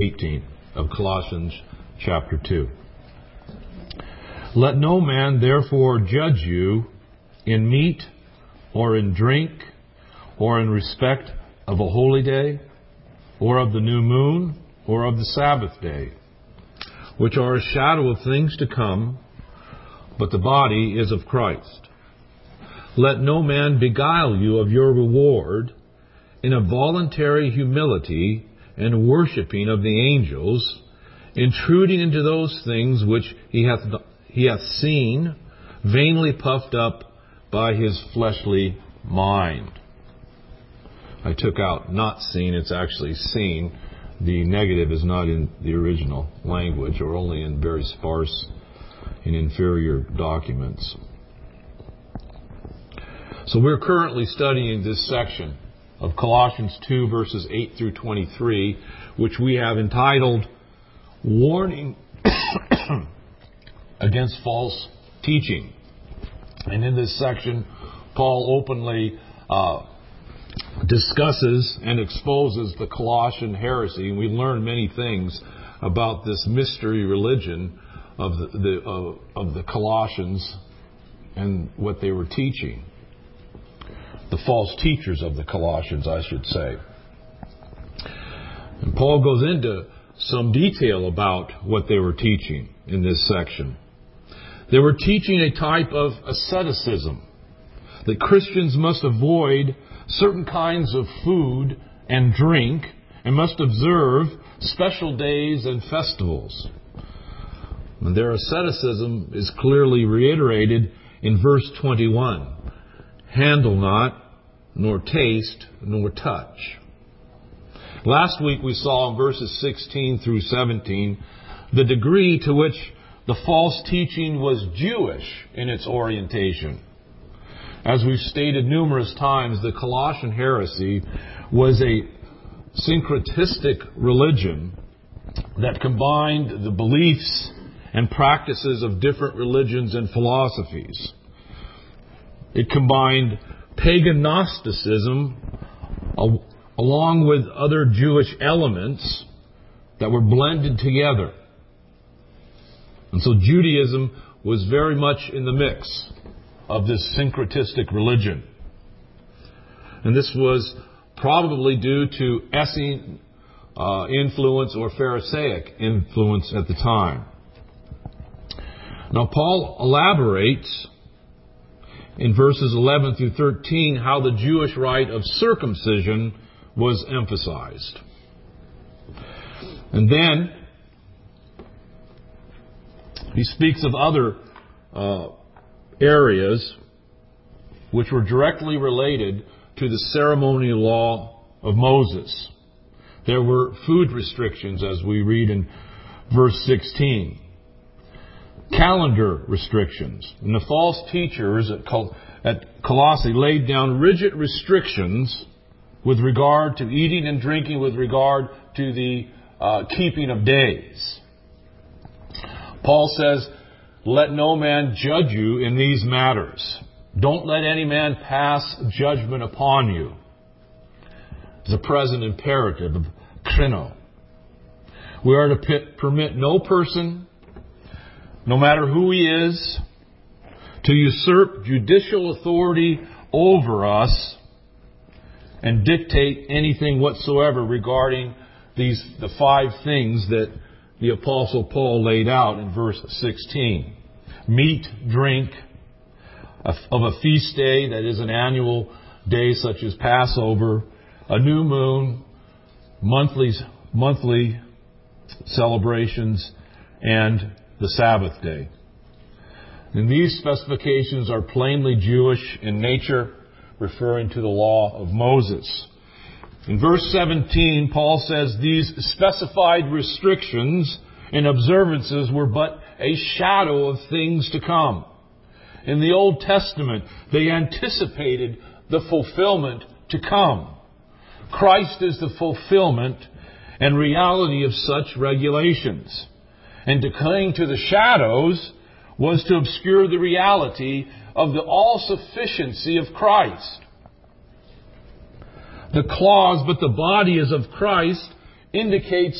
18 of Colossians chapter 2. Let no man therefore judge you in meat or in drink or in respect of a holy day or of the new moon or of the Sabbath day, which are a shadow of things to come, but the body is of Christ. Let no man beguile you of your reward in a voluntary humility and worshipping of the angels, intruding into those things which he hath seen, vainly puffed up by his fleshly mind. I took out not seen, it's actually seen. The negative is not in the original language, or only in very sparse and inferior documents. So we're currently studying this section of Colossians 2, verses 8 through 23, which we have entitled, Warning Against False Teaching. And in this section, Paul openly discusses and exposes the Colossian heresy. And we learn many things about this mystery religion of the Colossians and what they were teaching. The false teachers of the Colossians, I should say. And Paul goes into some detail about what they were teaching in this section. They were teaching a type of asceticism, that Christians must avoid certain kinds of food and drink and must observe special days and festivals. And their asceticism is clearly reiterated in verse 21. Handle not, nor taste, nor touch. Last week we saw in verses 16 through 17 the degree to which the false teaching was Jewish in its orientation. As we've stated numerous times, the Colossian heresy was a syncretistic religion that combined the beliefs and practices of different religions and philosophies. It combined pagan Gnosticism along with other Jewish elements that were blended together. And so Judaism was very much in the mix of this syncretistic religion. And this was probably due to Essene influence or Pharisaic influence at the time. Now Paul elaborates in verses 11 through 13 how the Jewish rite of circumcision was emphasized. And then he speaks of other areas which were directly related to the ceremonial law of Moses. There were food restrictions, as we read in verse 16. Calendar restrictions. And the false teachers at Colossae laid down rigid restrictions with regard to eating and drinking, with regard to the keeping of days. Paul says, let no man judge you in these matters. Don't let any man pass judgment upon you. It's a present imperative of krino. We are to permit no person, no matter who he is, to usurp judicial authority over us and dictate anything whatsoever regarding the 5 things that the Apostle Paul laid out in verse 16. Meat, drink, of a feast day, that is an annual day such as Passover, a new moon, monthly celebrations, and the Sabbath day. And these specifications are plainly Jewish in nature, referring to the law of Moses. In verse 17, Paul says these specified restrictions and observances were but a shadow of things to come. In the Old Testament, they anticipated the fulfillment to come. Christ is the fulfillment and reality of such regulations. And to cling to the shadows was to obscure the reality of the all-sufficiency of Christ. The clause, but the body is of Christ, indicates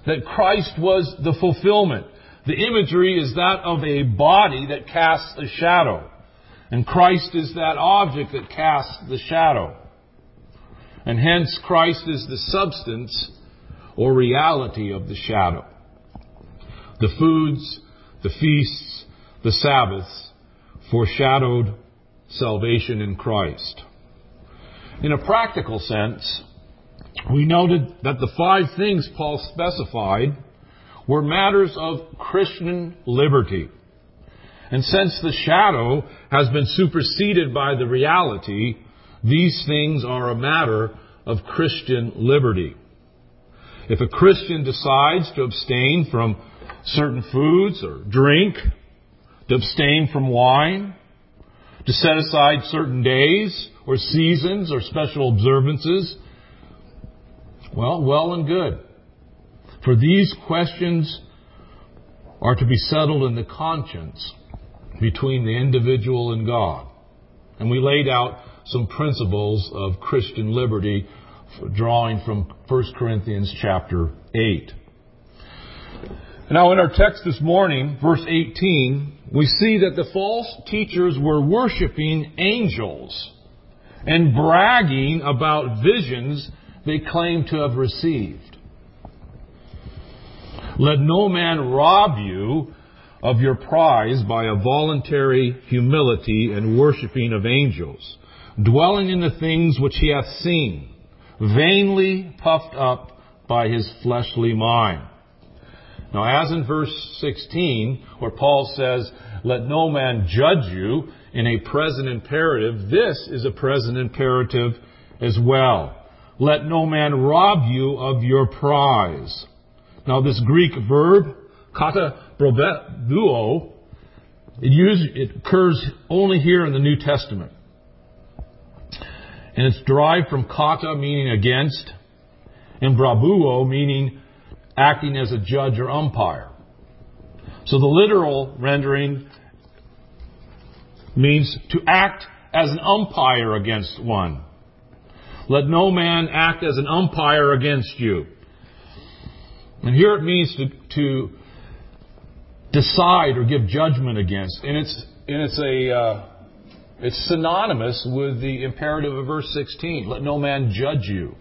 that Christ was the fulfillment. The imagery is that of a body that casts a shadow. And Christ is that object that casts the shadow. And hence Christ is the substance or reality of the shadow. The foods, the feasts, the Sabbaths foreshadowed salvation in Christ. In a practical sense, we noted that the 5 things Paul specified were matters of Christian liberty. And since the shadow has been superseded by the reality, these things are a matter of Christian liberty. If a Christian decides to abstain from certain foods or drink, to abstain from wine, to set aside certain days or seasons or special observances, well and good. For these questions are to be settled in the conscience between the individual and God. And we laid out some principles of Christian liberty drawing from 1 Corinthians chapter 8. Now in our text this morning, verse 18, we see that the false teachers were worshiping angels and bragging about visions they claimed to have received. Let no man rob you of your prize by a voluntary humility and worshiping of angels, dwelling in the things which he hath seen, vainly puffed up by his fleshly mind. Now, as in verse 16, where Paul says, let no man judge you in a present imperative, this is a present imperative as well. Let no man rob you of your prize. Now, this Greek verb, kata probeduo, it occurs only here in the New Testament. And it's derived from kata, meaning against, and brabuo, meaning acting as a judge or umpire. So the literal rendering means to act as an umpire against one. Let no man act as an umpire against you. And here it means to decide or give judgment against. And it's synonymous with the imperative of verse 16. Let no man judge you.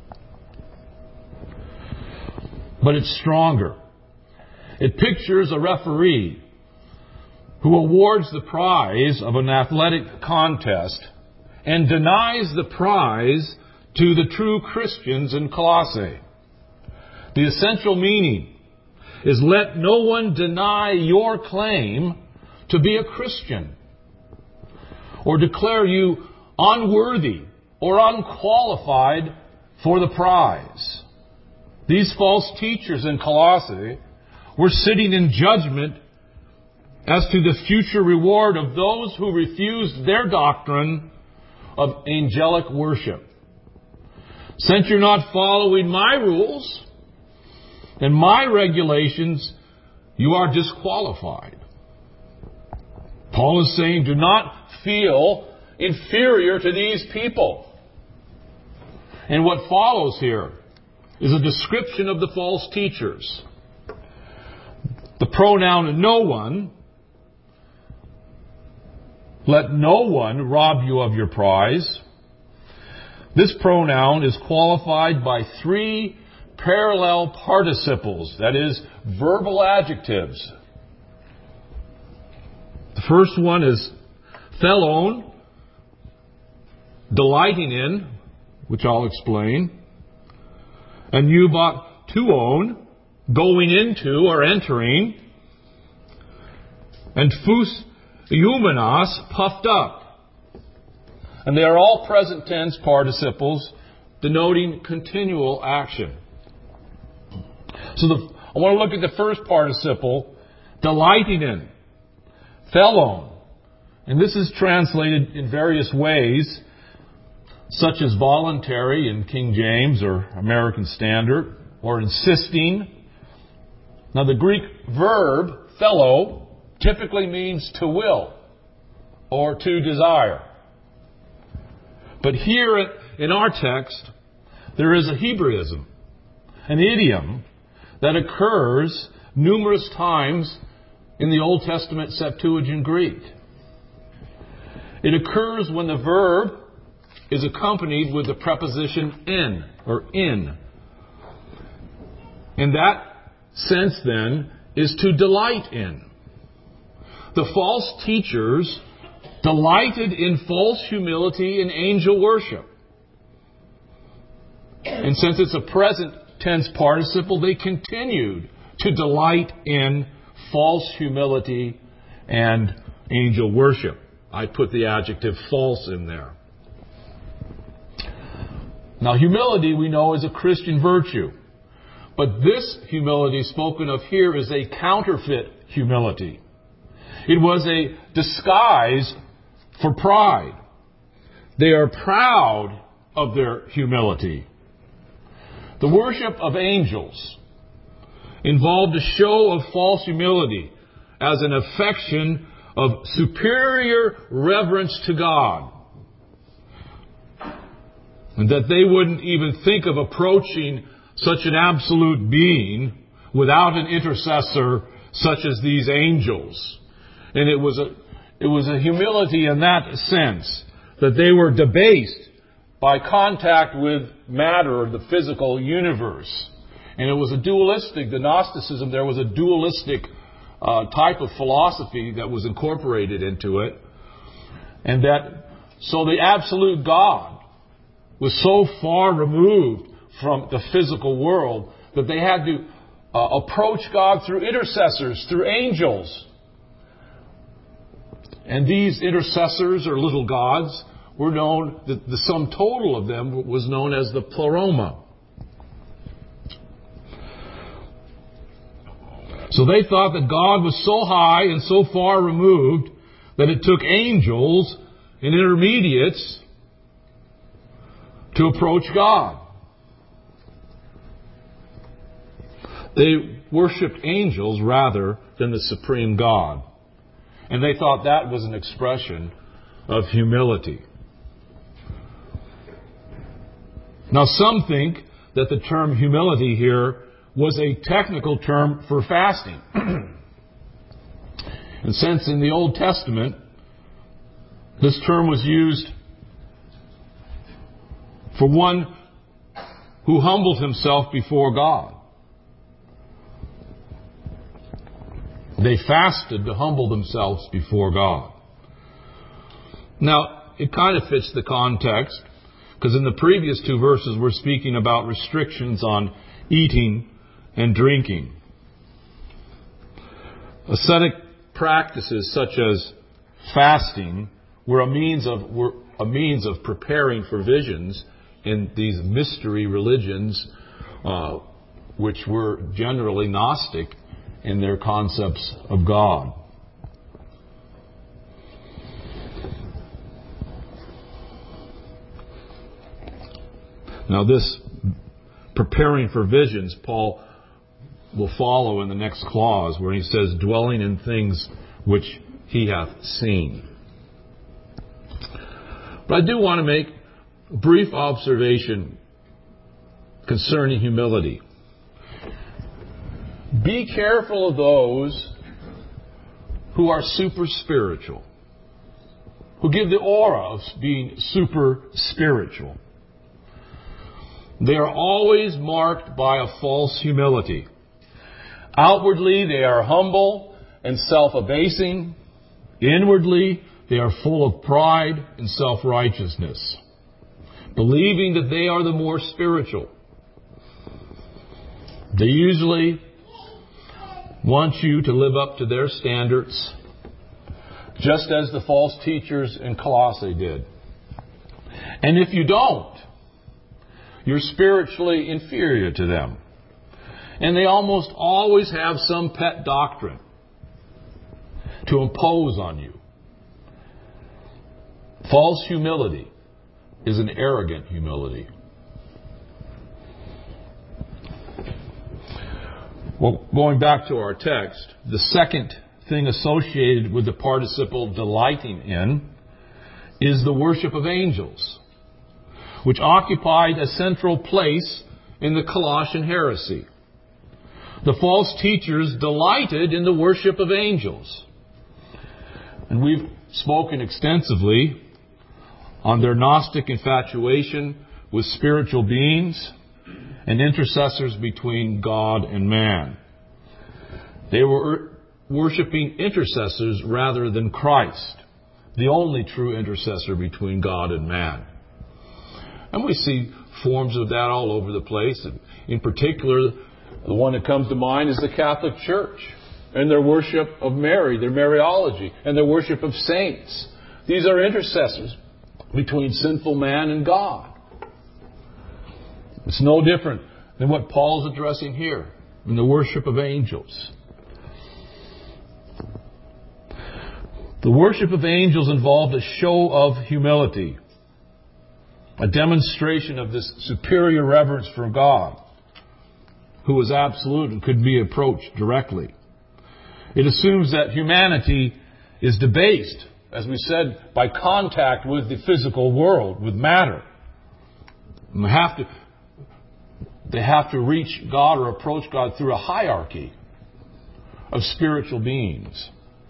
But it's stronger. It pictures a referee who awards the prize of an athletic contest and denies the prize to the true Christians in Colossae. The essential meaning is let no one deny your claim to be a Christian or declare you unworthy or unqualified for the prize. These false teachers in Colossae were sitting in judgment as to the future reward of those who refused their doctrine of angelic worship. Since you're not following my rules and my regulations, you are disqualified. Paul is saying, do not feel inferior to these people. And what follows here is a description of the false teachers. The pronoun no one, let no one rob you of your prize. This pronoun is qualified by 3 parallel participles, that is, verbal adjectives. The first one is thelon, delighting in, which I'll explain. And eubaktuon, going into or entering. And phus eumenos, puffed up. And they are all present tense participles denoting continual action. So I want to look at the first participle, delighting in, thelon. And this is translated in various ways, such as voluntary in King James or American Standard, or insisting. Now the Greek verb, thelo, typically means to will or to desire. But here in our text, there is a Hebraism, an idiom, that occurs numerous times in the Old Testament Septuagint Greek. It occurs when the verb is accompanied with the preposition in or in. And that sense then is to delight in. The false teachers delighted in false humility and angel worship. And since it's a present tense participle, they continued to delight in false humility and angel worship. I put the adjective false in there. Now, humility we know is a Christian virtue. But this humility spoken of here is a counterfeit humility. It was a disguise for pride. They are proud of their humility. The worship of angels involved a show of false humility as an affection of superior reverence to God. And that they wouldn't even think of approaching such an absolute being without an intercessor such as these angels. And it was a humility in that sense, that they were debased by contact with matter or the physical universe. And it was a dualistic, the Gnosticism, there was a dualistic type of philosophy that was incorporated into it. And so the absolute God was so far removed from the physical world that they had to approach God through intercessors, through angels. And these intercessors or little gods were known, the sum total of them was known as the pleroma. So they thought that God was so high and so far removed that it took angels and intermediates to approach God. They worshipped angels rather than the supreme God. And they thought that was an expression of humility. Now, some think that the term humility here was a technical term for fasting. And since in the Old Testament, this term was used for one who humbled himself before God. They fasted to humble themselves before God. Now, it kind of fits the context, because in the previous two verses we're speaking about restrictions on eating and drinking. Ascetic practices such as fasting were a means of preparing for visions in these mystery religions, which were generally Gnostic in their concepts of God. Now, this preparing for visions, Paul will follow in the next clause where he says, dwelling in things which he hath seen. But I do want to make a brief observation concerning humility. Be careful of those who are super spiritual, who give the aura of being super spiritual. They are always marked by a false humility. Outwardly, they are humble and self-abasing. Inwardly, they are full of pride and self-righteousness, believing that they are the more spiritual. They usually want you to live up to their standards, just as the false teachers in Colossae did. And if you don't, you're spiritually inferior to them. And they almost always have some pet doctrine to impose on you. False humility is an arrogant humility. Well, going back to our text, the second thing associated with the participle delighting in is the worship of angels, which occupied a central place in the Colossian heresy. The false teachers delighted in the worship of angels. And we've spoken extensively on their Gnostic infatuation with spiritual beings and intercessors between God and man. They were worshiping intercessors rather than Christ, the only true intercessor between God and man. And we see forms of that all over the place. In particular, the one that comes to mind is the Catholic Church and their worship of Mary, their Mariology, and their worship of saints. These are intercessors between sinful man and God. It's no different than what Paul's addressing here in the worship of angels. The worship of angels involved a show of humility, a demonstration of this superior reverence for God, who was absolute and could be approached directly. It assumes that humanity is debased, as we said, by contact with the physical world, with matter. And they have to reach God or approach God through a hierarchy of spiritual beings.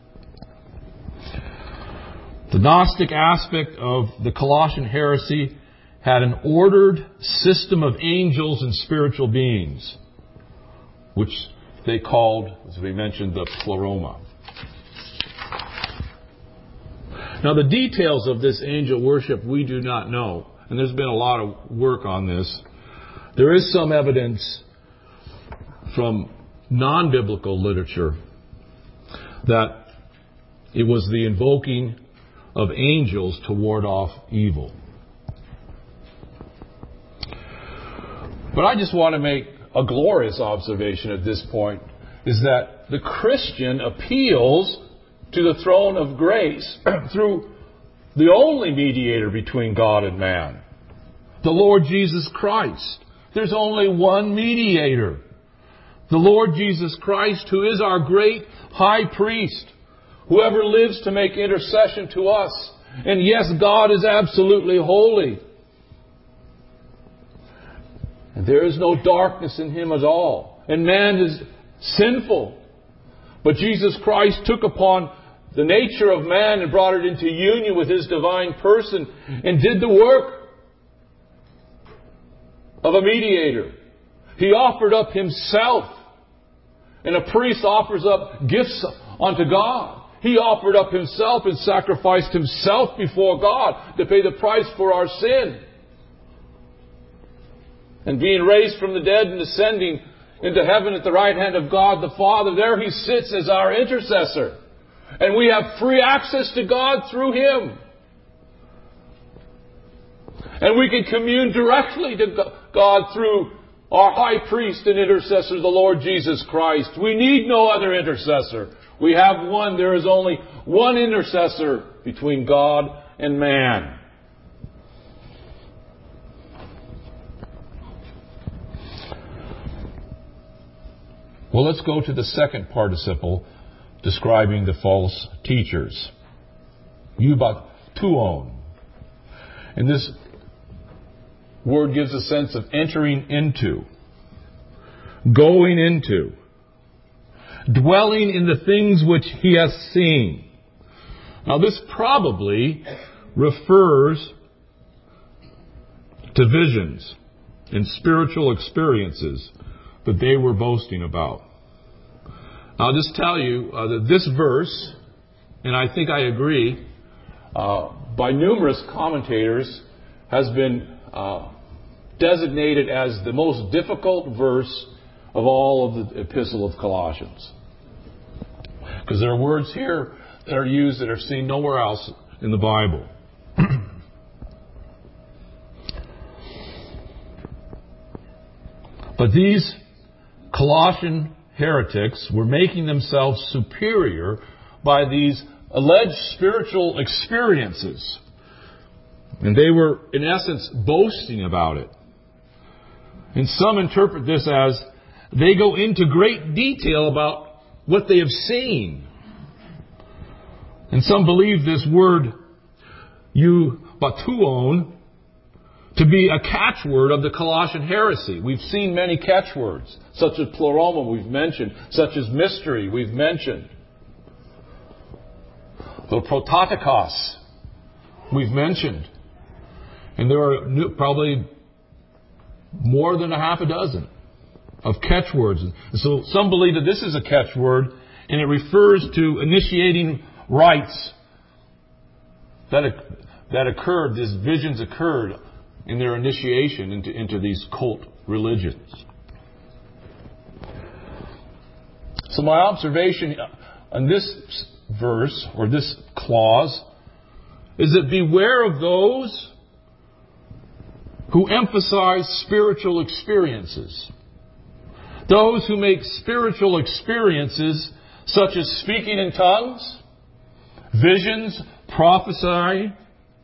The Gnostic aspect of the Colossian heresy had an ordered system of angels and spiritual beings, which they called, as we mentioned, the pleroma. Now, the details of this angel worship we do not know, and there's been a lot of work on this. There is some evidence from non-biblical literature that it was the invoking of angels to ward off evil. But I just want to make a glorious observation at this point, is that the Christian appeals to the throne of grace through the only mediator between God and man, the Lord Jesus Christ. There's only one mediator, the Lord Jesus Christ, who is our great high priest, whoever lives to make intercession to us. And yes, God is absolutely holy. And there is no darkness in Him at all. And man is sinful. But Jesus Christ took upon the nature of man and brought it into union with His divine person and did the work of a mediator. He offered up Himself. And a priest offers up gifts unto God. He offered up Himself and sacrificed Himself before God to pay the price for our sin. And being raised from the dead and ascending into heaven at the right hand of God the Father, there He sits as our intercessor. And we have free access to God through Him. And we can commune directly to God through our high priest and intercessor, the Lord Jesus Christ. We need no other intercessor. We have one. There is only one intercessor between God and man. Well, let's go to the second participle describing the false teachers. Eubatuon. And this word gives a sense of entering into, going into, dwelling in the things which he has seen. Now, this probably refers to visions and spiritual experiences that they were boasting about. I'll just tell you that this verse, and I think I agree, by numerous commentators, has been designated as the most difficult verse of all of the Epistle of Colossians. Because there are words here that are used that are seen nowhere else in the Bible. But these Colossian heretics were making themselves superior by these alleged spiritual experiences. And they were, in essence, boasting about it. And some interpret this as they go into great detail about what they have seen. And some believe this word, eubatuon, to be a catchword of the Colossian heresy. We've seen many catchwords, such as pleroma we've mentioned, such as mystery we've mentioned. The prototokos we've mentioned. And there are probably more than a half a dozen of catchwords. And so some believe that this is a catchword, and it refers to initiating rites that occurred, these visions occurred in their initiation into these cult religions. So my observation on this verse, or this clause, is that beware of those who emphasize spiritual experiences. Those who make spiritual experiences, such as speaking in tongues, visions, prophesying,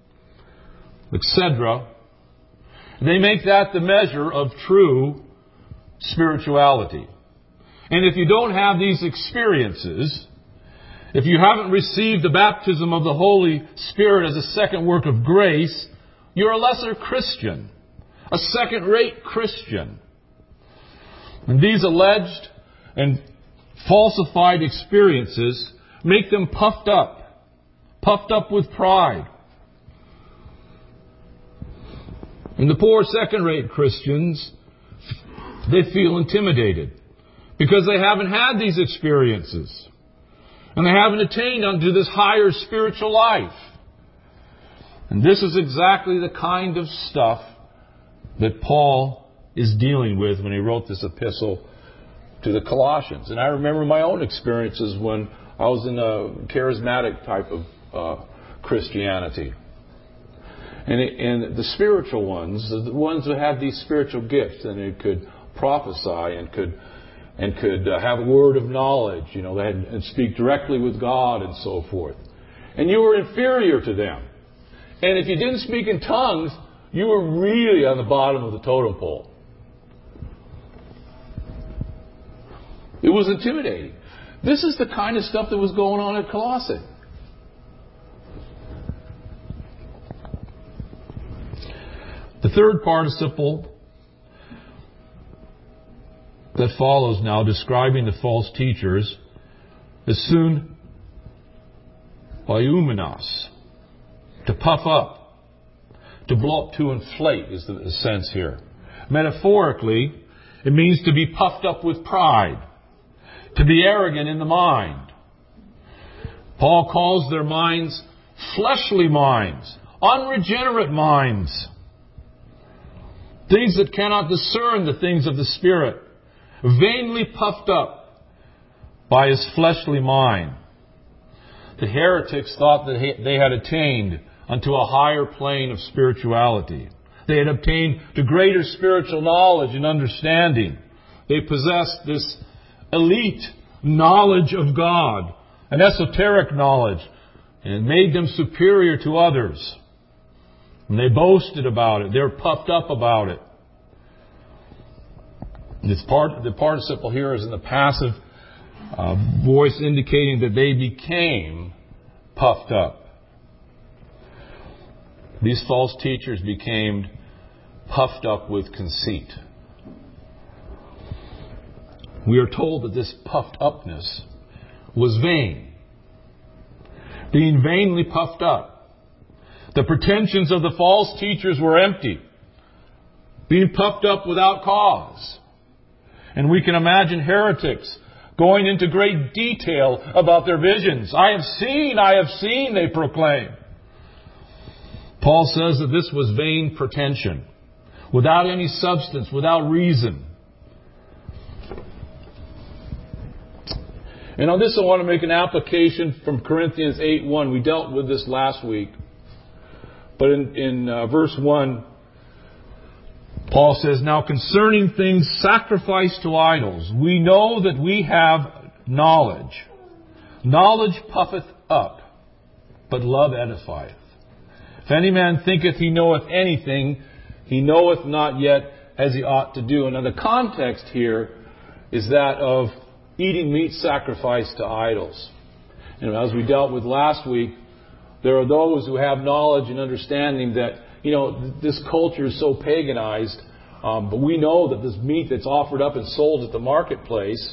etc., they make that the measure of true spirituality. And if you don't have these experiences, if you haven't received the baptism of the Holy Spirit as a second work of grace, you're a lesser Christian, a second-rate Christian. And these alleged and falsified experiences make them puffed up with pride. And the poor second-rate Christians, they feel intimidated because they haven't had these experiences. And they haven't attained unto this higher spiritual life. And this is exactly the kind of stuff that Paul is dealing with when he wrote this epistle to the Colossians. And I remember my own experiences when I was in a charismatic type of Christianity. And the spiritual ones, the ones that had these spiritual gifts, and they could prophesy and could have a word of knowledge, and speak directly with God and so forth. And you were inferior to them. And if you didn't speak in tongues, you were really on the bottom of the totem pole. It was intimidating. This is the kind of stuff that was going on at Colossae. The third participle that follows now, describing the false teachers, is soon eumenos, to puff up, to blow up, to inflate is the sense here. Metaphorically, it means to be puffed up with pride, to be arrogant in the mind. Paul calls their minds fleshly minds, unregenerate minds, things that cannot discern the things of the Spirit, vainly puffed up by his fleshly mind. The heretics thought that they had attained unto a higher plane of spirituality. They had obtained to greater spiritual knowledge and understanding. They possessed this elite knowledge of God, an esoteric knowledge, and it made them superior to others. And they boasted about it. They were puffed up about it. The participle here is in the passive voice, indicating that they became puffed up. These false teachers became puffed up with conceit. We are told that this puffed upness was vain. Being vainly puffed up. The pretensions of the false teachers were empty. Being puffed up without cause. And we can imagine heretics going into great detail about their visions. I have seen, they proclaim. Paul says that this was vain pretension, without any substance, without reason. And on this I want to make an application from Corinthians 8:1. We dealt with this last week. But in verse 1, Paul says, "Now concerning things sacrificed to idols, we know that we have knowledge. Knowledge puffeth up, but love edifieth. If any man thinketh he knoweth anything, he knoweth not yet as he ought to do." And now the context here is that of eating meat sacrificed to idols. And as we dealt with last week, there are those who have knowledge and understanding that this culture is so paganized, but we know that this meat that's offered up and sold at the marketplace,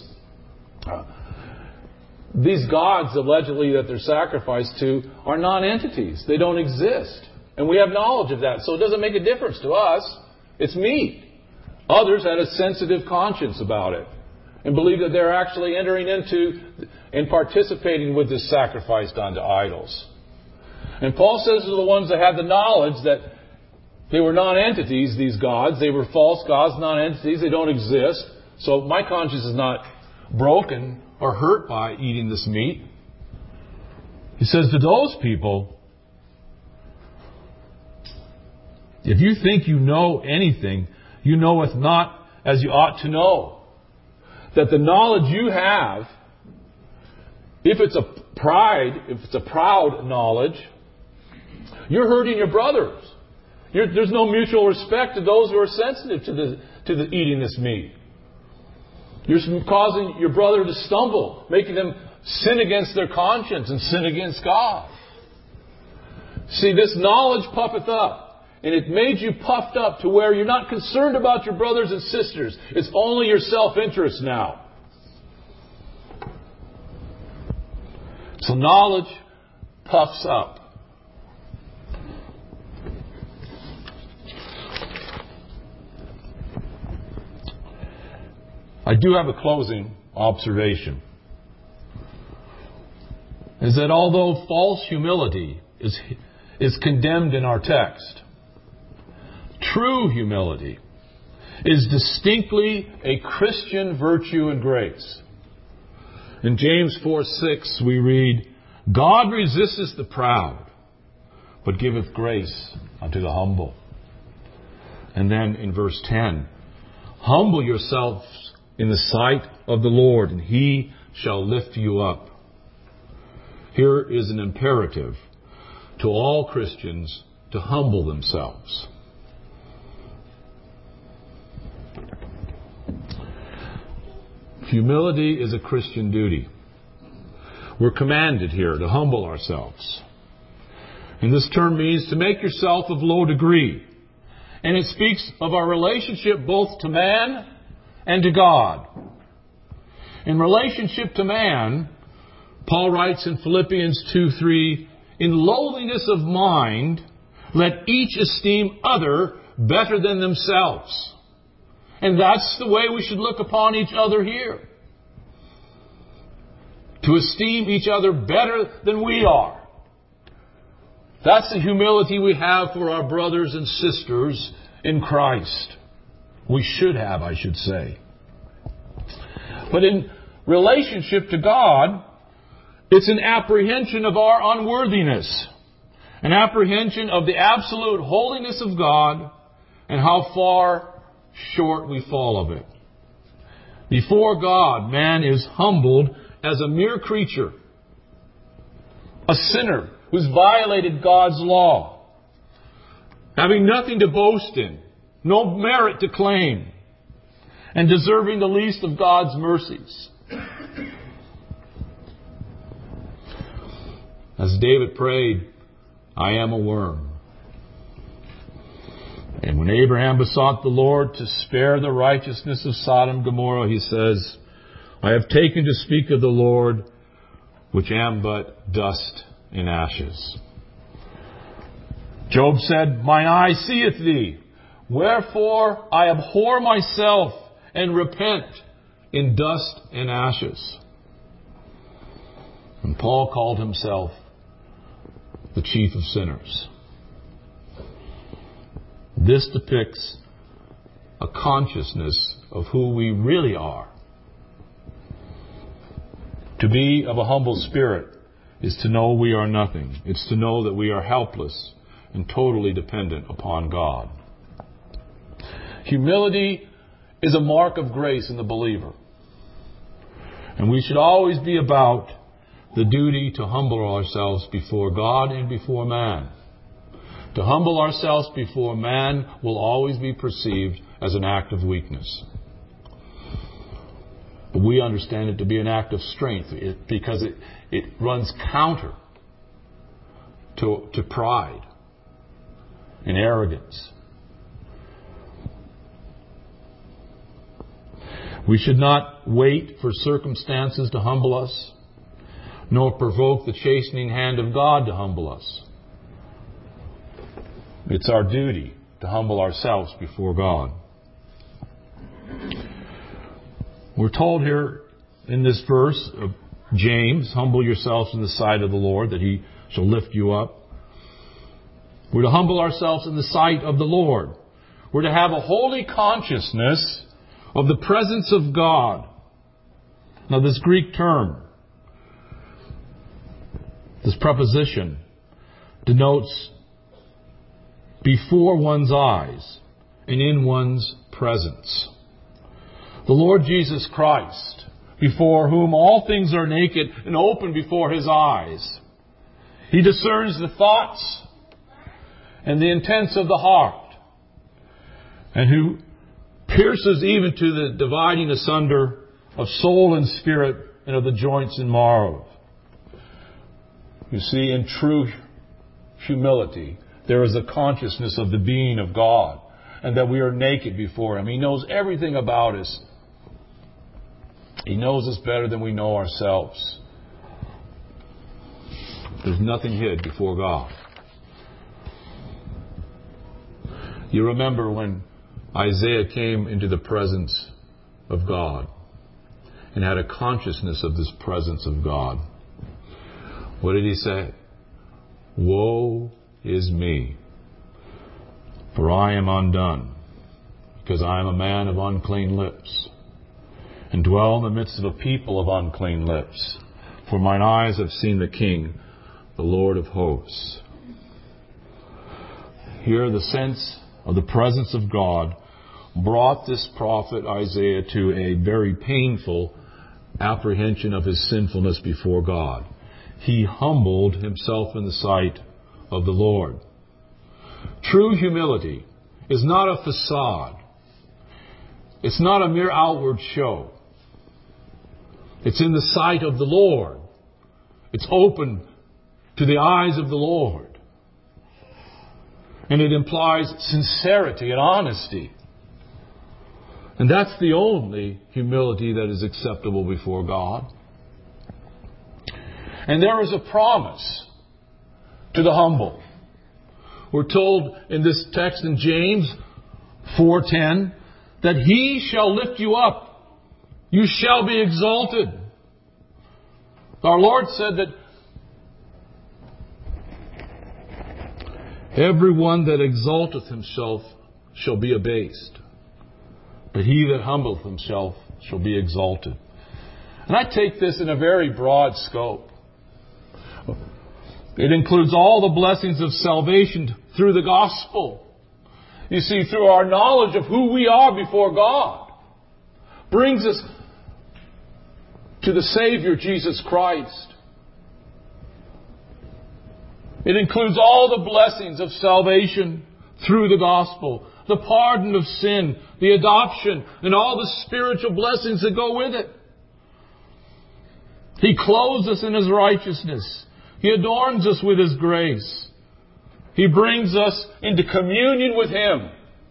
these gods allegedly that they're sacrificed to are non-entities. They don't exist. And we have knowledge of that. So it doesn't make a difference to us. It's meat. Others had a sensitive conscience about it and believe that they're actually entering into and participating with this sacrifice unto idols. And Paul says to the ones that had the knowledge that they were non-entities, these gods. They were false gods, non-entities. They don't exist. So my conscience is not broken or hurt by eating this meat. He says to those people, if you think you know anything, you knoweth not as you ought to know. That the knowledge you have, if it's a proud knowledge, you're hurting your brothers. There's no mutual respect to those who are sensitive to the eating this meat. You're causing your brother to stumble, making them sin against their conscience and sin against God. See, this knowledge puffeth up. And it made you puffed up to where you're not concerned about your brothers and sisters. It's only your self-interest now. So knowledge puffs up. I do have a closing observation. Is that although false humility is condemned in our text, true humility is distinctly a Christian virtue and grace. In James 4:6 we read, God resisteth the proud, but giveth grace unto the humble. And then in verse 10, humble yourselves in the sight of the Lord, and He shall lift you up. Here is an imperative to all Christians to humble themselves. Humility is a Christian duty. We're commanded here to humble ourselves. And this term means to make yourself of low degree. And it speaks of our relationship both to man and to God. In relationship to man, Paul writes in Philippians 2:3, in lowliness of mind, let each esteem other better than themselves. And that's the way we should look upon each other here. To esteem each other better than we are. That's the humility we have for our brothers and sisters in Christ. We should have, I should say. But in relationship to God, it's an apprehension of our unworthiness. An apprehension of the absolute holiness of God and how far short we fall of it. Before God, man is humbled as a mere creature, a sinner who's violated God's law, having nothing to boast in, no merit to claim, and deserving the least of God's mercies. As David prayed, I am a worm. And when Abraham besought the Lord to spare the righteousness of Sodom and Gomorrah, he says, I have taken to speak of the Lord, which am but dust and ashes. Job said, mine eye seeth thee, wherefore I abhor myself and repent in dust and ashes. And Paul called himself the chief of sinners. This depicts a consciousness of who we really are. To be of a humble spirit is to know we are nothing. It's to know that we are helpless and totally dependent upon God. Humility is a mark of grace in the believer. And we should always be about the duty to humble ourselves before God and before man. To humble ourselves before man will always be perceived as an act of weakness. But we understand it to be an act of strength because it runs counter to pride. and arrogance. We should not wait for circumstances to humble us, nor provoke the chastening hand of God to humble us. It's our duty to humble ourselves before God. We're told here in this verse of James, humble yourselves in the sight of the Lord, that He shall lift you up. We're to humble ourselves in the sight of the Lord. We're to have a holy consciousness of the presence of God. Now this Greek term, this preposition, denotes before one's eyes and in one's presence. The Lord Jesus Christ, before whom all things are naked and open before His eyes. He discerns the thoughts and the intents of the heart, and who pierces even to the dividing asunder of soul and spirit and of the joints and marrow. You see, in true humility, there is a consciousness of the being of God and that we are naked before Him. He knows everything about us. He knows us better than we know ourselves. There's nothing hid before God. You remember when Isaiah came into the presence of God and had a consciousness of this presence of God. What did he say? Woe is me, for I am undone, because I am a man of unclean lips, and dwell in the midst of a people of unclean lips. For mine eyes have seen the King, the Lord of hosts. Here the sense of the presence of God brought this prophet Isaiah to a very painful apprehension of his sinfulness before God. He humbled himself in the sight of the Lord. True humility is not a facade. It's not a mere outward show. It's in the sight of the Lord. It's open to the eyes of the Lord. And it implies sincerity and honesty. And that's the only humility that is acceptable before God. And there is a promise to the humble. We're told in this text in James 4:10 that He shall lift you up. You shall be exalted. Our Lord said that everyone that exalteth himself shall be abased, but he that humbleth himself shall be exalted. And I take this in a very broad scope. It includes all the blessings of salvation through the gospel. You see, through our knowledge of who we are before God, brings us to the Savior, Jesus Christ. It includes all the blessings of salvation through the gospel, the pardon of sin, the adoption, and all the spiritual blessings that go with it. He clothes us in His righteousness. He adorns us with His grace. He brings us into communion with Him.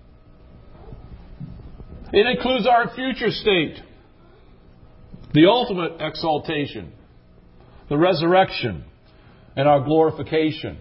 It includes our future state, the ultimate exaltation, the resurrection, and our glorification.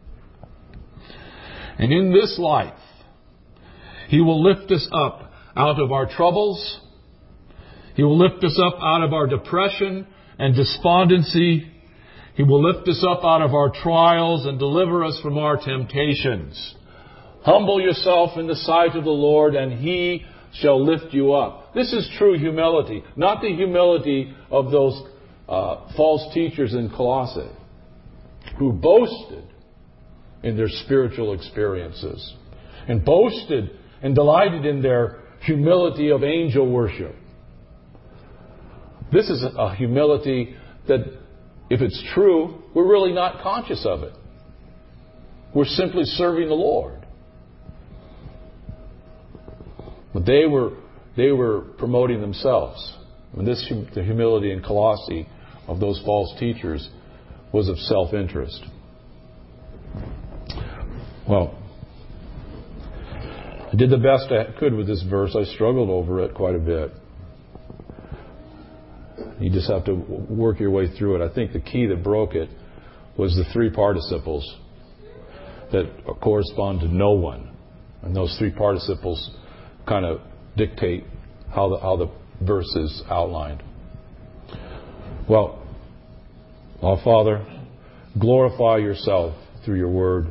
And in this life, He will lift us up out of our troubles. He will lift us up out of our depression and despondency. He will lift us up out of our trials and deliver us from our temptations. Humble yourself in the sight of the Lord, and He shall lift you up. This is true humility, not the humility of those false teachers in Colossae who boasted in their spiritual experiences and boasted and delighted in their humility of angel worship. This is a humility that, if it's true, we're really not conscious of it. We're simply serving the Lord. But they were promoting themselves. And the humility in Colossae of those false teachers was of self-interest. Well, I did the best I could with this verse. I struggled over it quite a bit. You just have to work your way through it. I think the key that broke it was the three participles that correspond to no one. And those three participles kind of dictate how the verse is outlined. Well, our Father, glorify yourself through your word.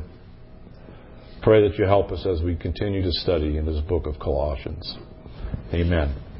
Pray that you help us as we continue to study in this book of Colossians. Amen.